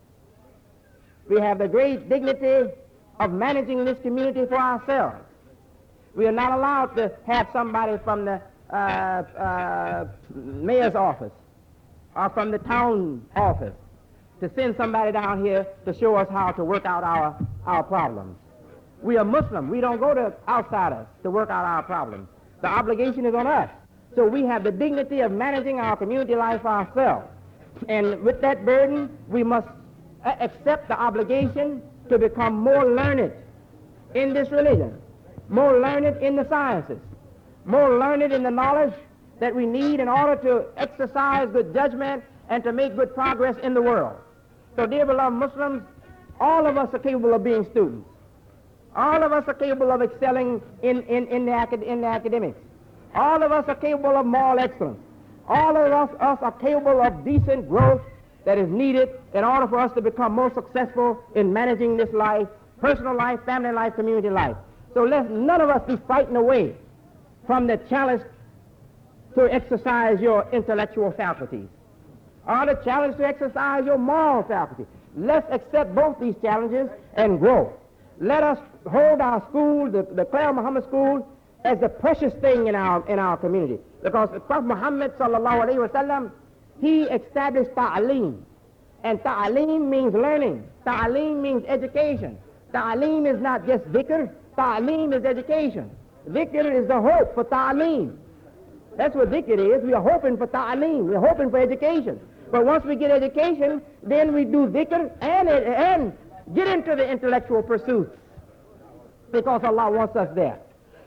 S1: We have the great dignity of managing this community for ourselves. We are not allowed to have somebody from the uh, uh, mayor's office or from the town office to send somebody down here to show us how to work out our, our problems. We are Muslim. We don't go to outsiders to work out our problems. The obligation is on us. So we have the dignity of managing our community life ourselves. And with that burden, we must a- accept the obligation to become more learned in this religion, more learned in the sciences, more learned in the knowledge that we need in order to exercise good judgment and to make good progress in the world. So, dear beloved Muslims, all of us are capable of being students. All of us are capable of excelling in, in, in, the, acad- in the academics. All of us are capable of moral excellence. All of us, us are capable of decent growth that is needed in order for us to become more successful in managing this life, personal life, family life, community life. So let none of us be frightened away from the challenge to exercise your intellectual faculties, or the challenge to exercise your moral faculty. Let's accept both these challenges and grow. Let us hold our school, the, the Claire Muhammad School, as the precious thing in our, in our community. Because the Prophet Muhammad sallallahu alayhi wa sallam, he established ta'aleem. And ta'aleem means learning. Ta'aleem means education. Ta'aleem is not just dhikr. Ta'aleem is education. Dhikr is the hope for ta'aleem. That's what dhikr is. We are hoping for ta'aleem. We're hoping for education. But once we get education, then we do dhikr and, and get into the intellectual pursuits. Because Allah wants us there.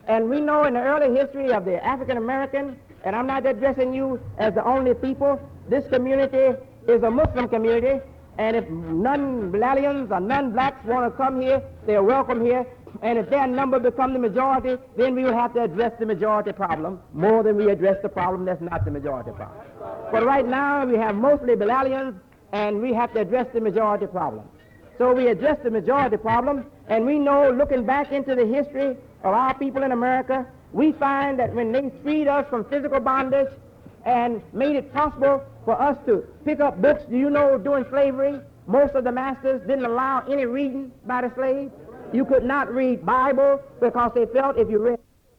S1: And we know in the early history of the African American, and I'm not addressing you as the only people, this community is a Muslim community, and if non-Bilalians or non-blacks want to come here, they're welcome here. And if their number become the majority, then we will have to address the majority problem more than we address the problem that's not the majority problem. But right now we have mostly Bilalians, and we have to address the majority problem. So we address the majority problem, and we know, looking back into the history of our people in America, we find that when they freed us from physical bondage and made it possible for us to pick up books, do you know during slavery, most of the masters didn't allow any reading by the slaves? You could not read Bible because they felt if you read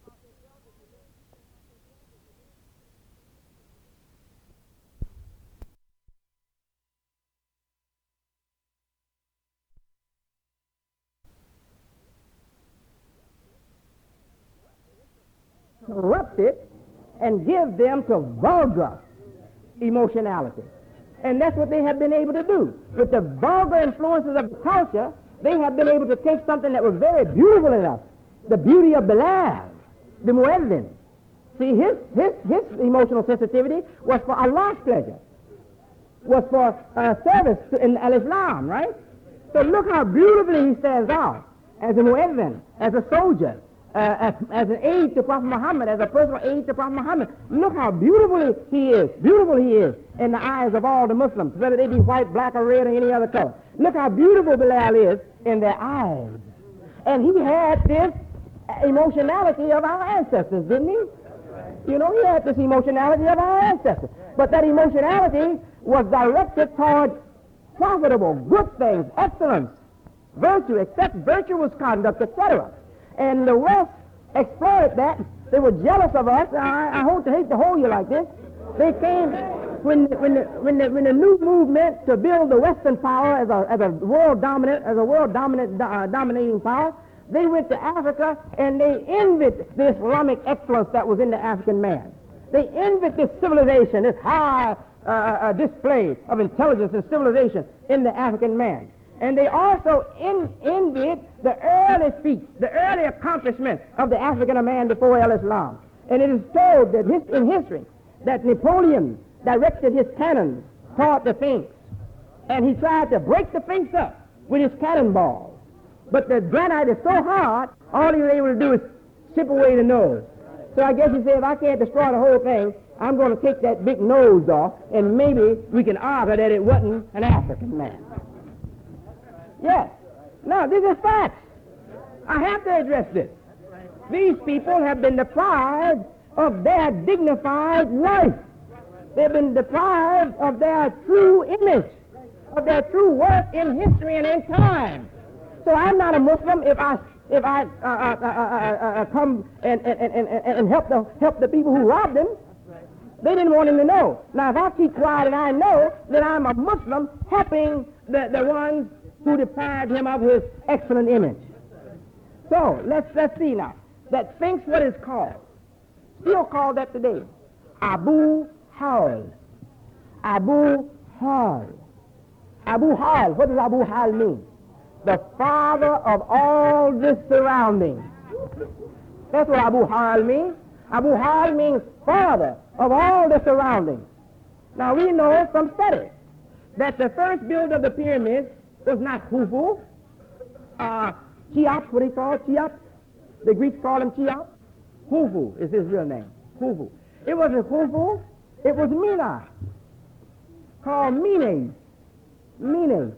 S1: corrupt it and give them to vulgar emotionality. And that's what they have been able to do. With the vulgar influences of the culture, they have been able to take something that was very beautiful enough, the beauty of Bilal, the Muezzin. See, his, his, his emotional sensitivity was for Allah's pleasure, was for uh, service to, in al-Islam, right? So look how beautifully he stands out as a Muezzin, as a soldier, uh, as, as an aide to Prophet Muhammad, as a personal aide to Prophet Muhammad. Look how beautiful he is, beautiful he is in the eyes of all the Muslims, whether they be white, black, or red, or any other color. Look how beautiful Bilal is in their eyes. And he had this emotionality of our ancestors, didn't he? You know, he had this emotionality of our ancestors. But that emotionality was directed toward profitable, good things, excellence, virtue, except virtuous conduct, et cetera. And the West exploited that. They were jealous of us. I, I hope to hate to hold you like this. They came when when the, when the, when the new movement to build the Western power as a as a world dominant as a world dominant uh, dominating power. They went to Africa and they envied the Islamic excellence that was in the African man. They envied this civilization, this high uh, uh, display of intelligence and civilization in the African man. And they also en- envied the early feats, the early accomplishments of the African man before al-Islam. And it is told that his, in history that Napoleon directed his cannons toward the Sphinx, and he tried to break the Sphinx up with his cannonballs. But the granite is so hard, all he was able to do is chip away the nose. So I guess he said, if I can't destroy the whole thing, I'm going to take that big nose off, and maybe we can argue that it wasn't an African man. Yes. Now, this is facts. I have to address this. These people have been deprived of their dignified life. They've been deprived of their true image, of their true worth in history and in time. So I'm not a Muslim if I if I uh, uh, uh, uh, uh, come and, and, and, and help the help the people who robbed them. They didn't want him to know. Now, if I keep quiet and I know, then I'm a Muslim helping the, the ones who deprived him of his excellent image. So let's let's see now. That Sphinx, what is called? Still called that today. Abu Hal. Abu Hal. Abu Hal. What does Abu Hal mean? The father of all the surroundings. That's what Abu Hal means. Abu Hal means father of all the surroundings. Now we know from study that the first builder of the pyramids was not Khufu. Uh, Cheops, what he called Cheops. The Greeks call him Cheops. Khufu is his real name. Khufu. It wasn't Khufu. It was Mina, called Menes. Menes.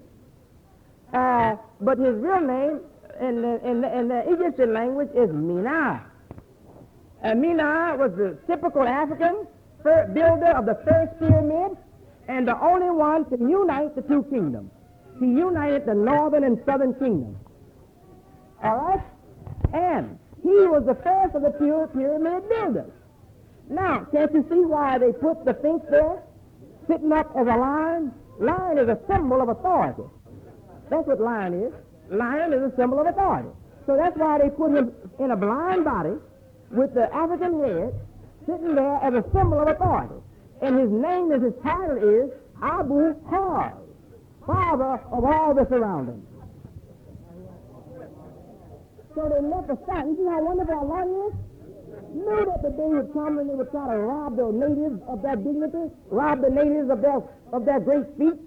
S1: Uh, but his real name in the, in the, in the Egyptian language is Mina. Uh, Mina was the typical African builder of the first pyramid and the only one to unite the two kingdoms. He united the northern and southern kingdoms. All right? And he was the first of the pure pyramid builders. Now, can't you see why they put the Sphinx there, sitting up as a lion? Lion is a symbol of authority. That's what lion is. Lion is a symbol of authority. So that's why they put him in a blind body with the African head sitting there as a symbol of authority. And his name is, his title is Abu Hal, father of all the surroundings. So they left aside. You see how wonderful Allah is? Knew that the day would come when they would try to rob the natives of their dignity, rob the natives of their of their great feet.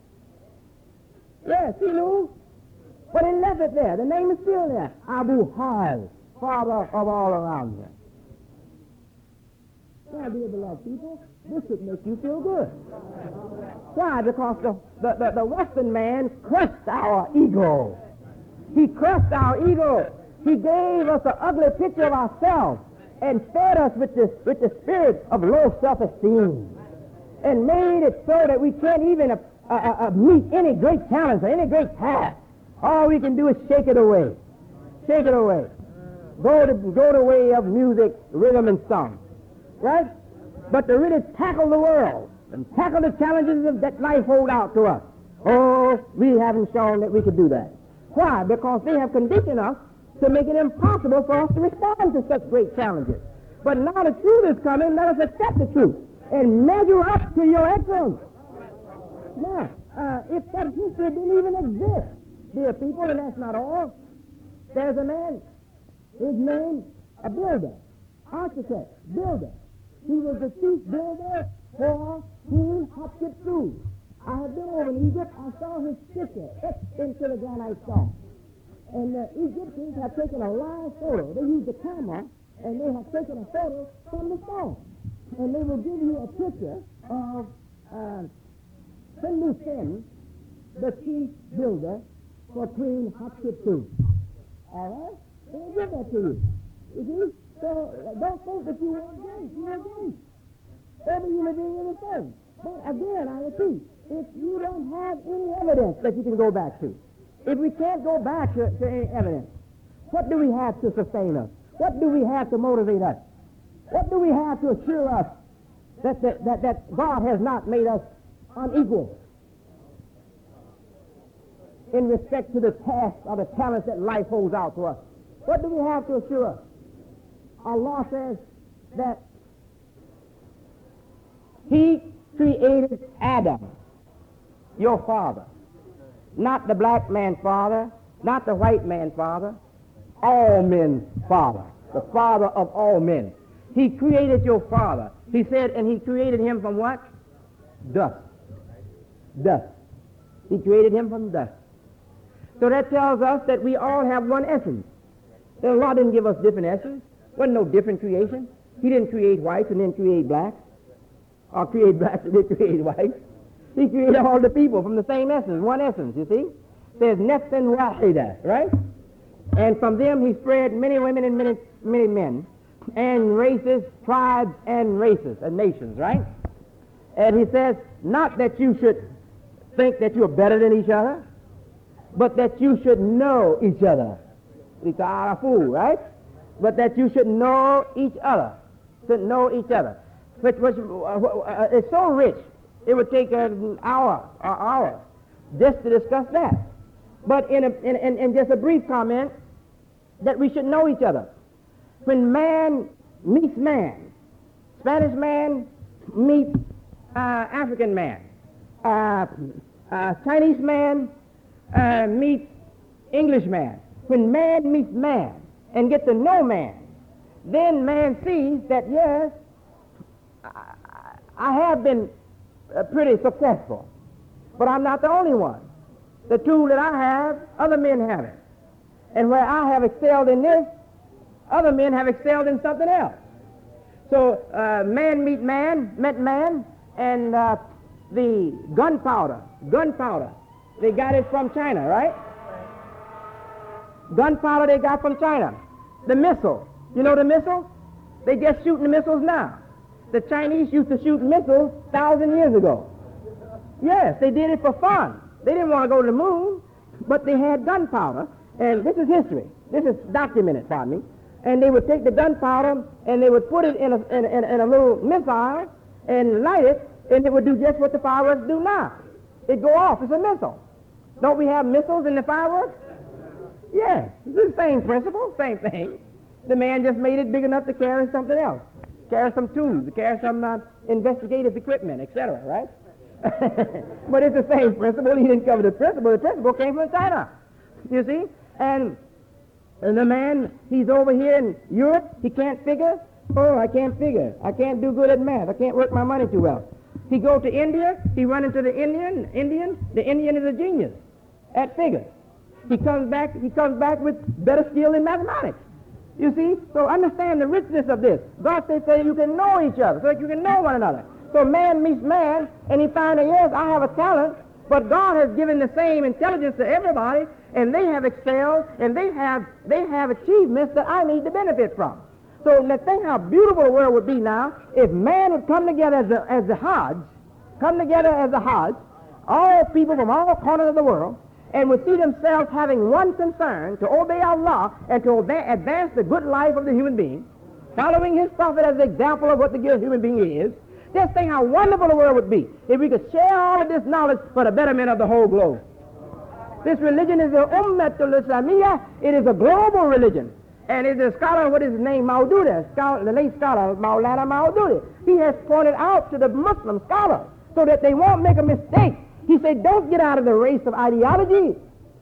S1: Yes, he knew. But he left it there. The name is still there. Abu Hal, father of all around here. Now, dear beloved people, this should make you feel good. Why? Because the, the, the, the Western man crushed our ego. He crushed our ego. He gave us an ugly picture of ourselves and fed us with the, with the spirit of low self-esteem and made it so that we can't even uh, uh, uh, meet any great challenge or any great task. All we can do is shake it away. Shake it away. Go to go the way of music, rhythm, and song. Right? But to really tackle the world and tackle the challenges of that life hold out to us, oh, we haven't shown that we could do that. Why? Because they have conditioned us to make it impossible for us to respond to such great challenges. But now the truth is coming, let us accept the truth and measure up to your excellence. Now, uh, if that history didn't even exist, dear people, and that's not all, there's a man, his name, a builder, architect, builder. He was the chief builder for Queen Hatshepsut. I have been over in Egypt. I saw his picture etched into the granite stone. And the Egyptians have taken a live photo. They used a camera, and they have taken a photo from the stone. And they will give you a picture of uh, Senussin, the chief builder for Queen Hatshepsut. All right? They'll give that to you. You see? So don't think that you won't great. You are great. Every human being is the same. But again, I repeat, if you don't have any evidence that you can go back to, if we can't go back to, to any evidence, what do we have to sustain us? What do we have to motivate us? What do we have to assure us that, that, that, that God has not made us unequal in respect to the tasks or the talents that life holds out to us? What do we have to assure us? Allah says that He created Adam, your father. Not the black man's father, not the white man's father, all men's father, the father of all men. He created your father. He said, and he created him from what? Dust. Dust. He created him from dust. So that tells us that we all have one essence. The Allah didn't give us different essence. Wasn't no different creation. He didn't create whites and then create blacks, or create blacks and then create whites. He created all the people from the same essence, one essence, you see. There's nafsan wahida, right? And from them he spread many women and many, many men, and races, tribes, and races, and nations, right? And he says, not that you should think that you're better than each other, but that you should know each other. It's a fool, right? But that you should know each other, should know each other. Which was, uh, uh, it's so rich, it would take an hour or hours just to discuss that. But in, a, in, in, in just a brief comment, that we should know each other. When man meets man, Spanish man meets uh, African man, uh, uh, Chinese man uh, meets English man. When man meets man and gets to know man, then man sees that, yes, I, I have been uh, pretty successful, but I'm not the only one. The tool that I have, other men have it. And where I have excelled in this, other men have excelled in something else. So uh, man meet man, met man, and uh, the gunpowder, gunpowder, they got it from China, right? Gunpowder they got from China. The missile, you know the missile? They just shooting the missiles now. The Chinese used to shoot missiles a thousand years ago. Yes, they did it for fun. They didn't want to go to the moon, but they had gunpowder, and this is history. This is documented, pardon me. And they would take the gunpowder and they would put it in a, in, in, in a little missile and light it, and it would do just what the fireworks do now. It'd go off. It's a missile. Don't we have missiles in the fireworks? Yes, it's the same principle, same thing. The man just made it big enough to carry something else, carry some tools, to carry some uh, investigative equipment, et cetera, right? But it's the same principle. He didn't cover the principle. The principle came from China, you see? And And the man, he's over here in Europe, he can't figure. Oh, I can't figure. I can't do good at math. I can't work my money too well. He go to India, he run into the Indian, Indian, the Indian is a genius at figures. He comes back, he comes back with better skill in mathematics. You see? So understand the richness of this. God says so you can know each other, so that you can know one another. So man meets man, and he finds that, yes, I have a talent, but God has given the same intelligence to everybody, and they have excelled, and they have they have achievements that I need to benefit from. So let's think how beautiful the world would be now if man would come together as a, as a Hajj, come together as a Hajj, all people from all corners of the world, and would see themselves having one concern, to obey Allah and to obey, advance the good life of the human being, following his prophet as an example of what the good human being is. Just think how wonderful the world would be if we could share all of this knowledge for the betterment of the whole globe. This religion is the Ummatul Islamiyah. It is a global religion. And it's a scholar, what is his name, Maududi, scholar, the late scholar, Maulana Maududi. He has pointed out to the Muslim scholars so that they won't make a mistake. He said, don't get out of the race of ideology.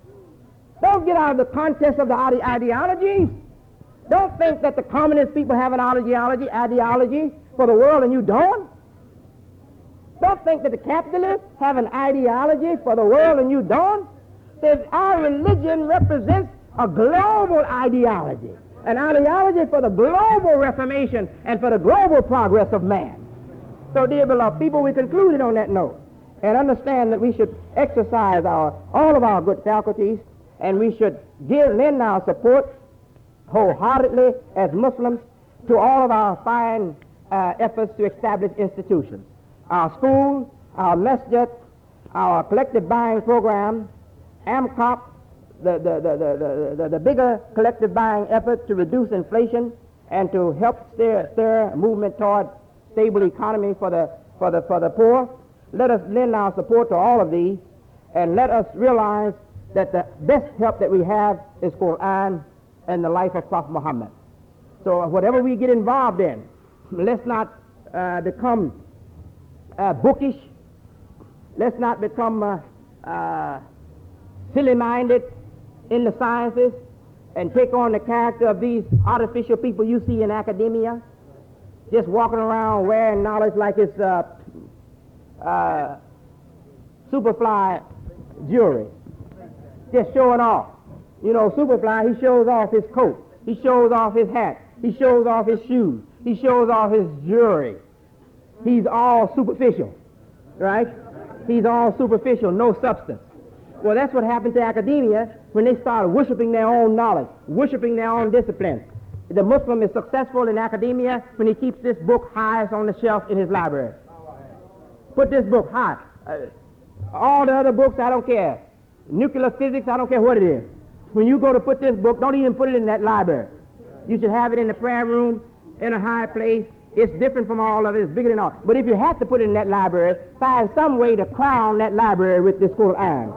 S1: Don't get out of the contest of the ide- ideologies. Don't think that the communist people have an ideology, ideology for the world and you don't. Don't think that the capitalists have an ideology for the world and you don't. Says our religion represents a global ideology, an ideology for the global reformation and for the global progress of man. So, dear beloved people, we concluded on that note and understand that we should exercise our all of our good faculties, and we should give lend our support wholeheartedly as Muslims to all of our fine uh, efforts to establish institutions, our schools, our masjid, our collective buying program, AMCOP, the, the, the, the, the, the bigger collective buying effort to reduce inflation and to help stir, stir a movement toward stable economy for the, for, the, for the poor. Let us lend our support to all of these, and let us realize that the best help that we have is Quran and the life of Prophet Muhammad. So whatever we get involved in, let's not uh, become uh, bookish. Let's not become uh, uh, silly-minded in the sciences and take on the character of these artificial people you see in academia, just walking around wearing knowledge like it's uh, uh, Superfly jewelry, just showing off. You know, Superfly, he shows off his coat, he shows off his hat, he shows off his shoes, he shows off his jewelry. He's all superficial, right? He's all superficial, no substance. Well, that's what happened to academia when they started worshiping their own knowledge, worshiping their own discipline. The Muslim is successful in academia when he keeps this book highest on the shelf in his library. Put this book high. Uh, all the other books, I don't care. Nuclear physics, I don't care what it is. When you go to put this book, don't even put it in that library. You should have it in the prayer room, in a high place. It's different from all of it. It's bigger than all. But if you have to put it in that library, find some way to crown that library with this Quran.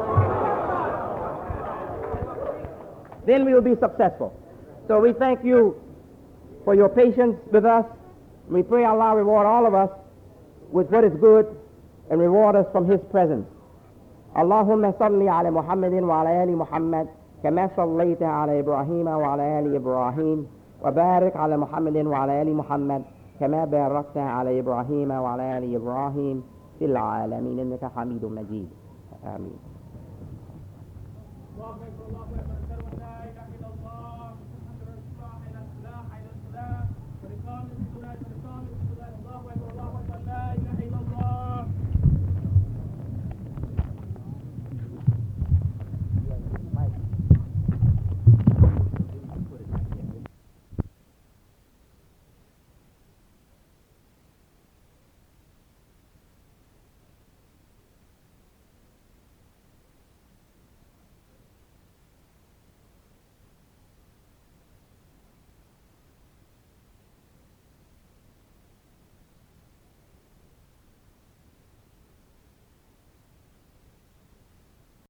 S1: Then we will be successful. So we thank you for your patience with us. We pray Allah reward all of us with what is good and reward us from his presence. Allahumma salli ala Muhammadin wa ala ali Muhammad kama sallaita ala Ibrahim wa ala ali Ibrahim wa barik ala Muhammadin wa ala ali Muhammad kama barakta ala Ibrahim wa ala ali Ibrahim fil alamin innaka Hamidum Majid. Amin.